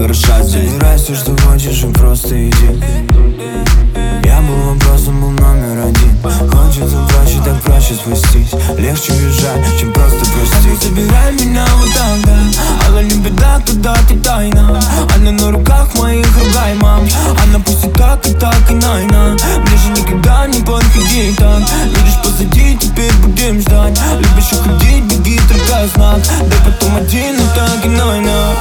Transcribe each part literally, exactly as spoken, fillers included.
хороша здесь. Забирай все, что хочешь, и просто иди. Я был вопросом, был номер один. Хочется проще, так проще спастись. Легче бежать, чем просто простить. Забирай меня вот так, да. Она не беда, когда ты тайна. Она на руках моих, ругай, мам. Она пусть и так, и так, и найна. Ближе никогда не подходи так. Видишь позади, теперь будем ждать. Любишь уходить, беги, только знак. Дай потом один, и так, и найна.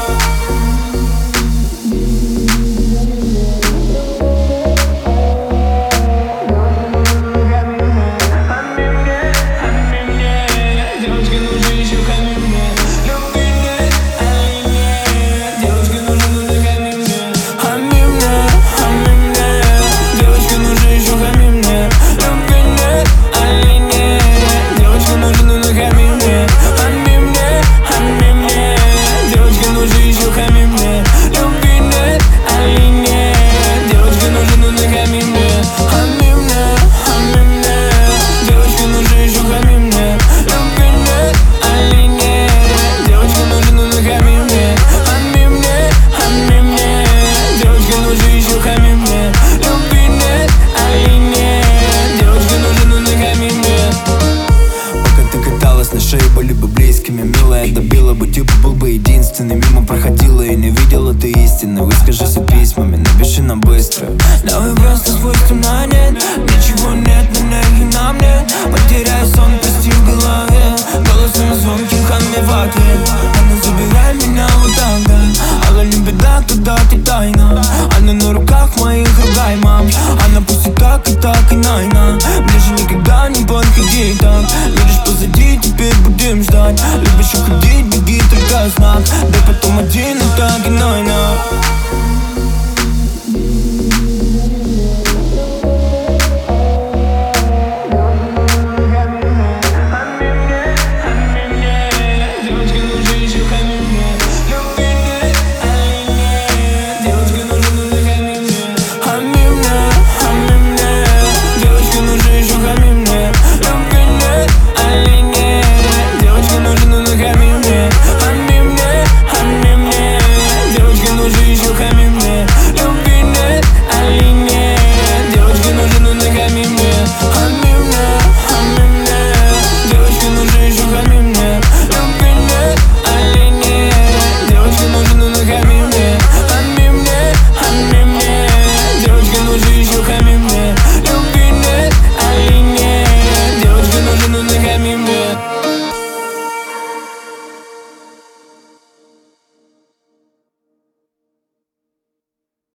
На шее были бы близкими, милая, добила бы, типа был бы единственный. Мимо проходила и не видела ты истины. Выскажись письмами, напиши нам быстро. Давай просто свойственно нет. Ничего нет, на них и нам нет. Потеряю сон, прости в голове. Голосом звонким хами в ответ. Она забирай меня вот так, да. Она не беда, когда ты тайна.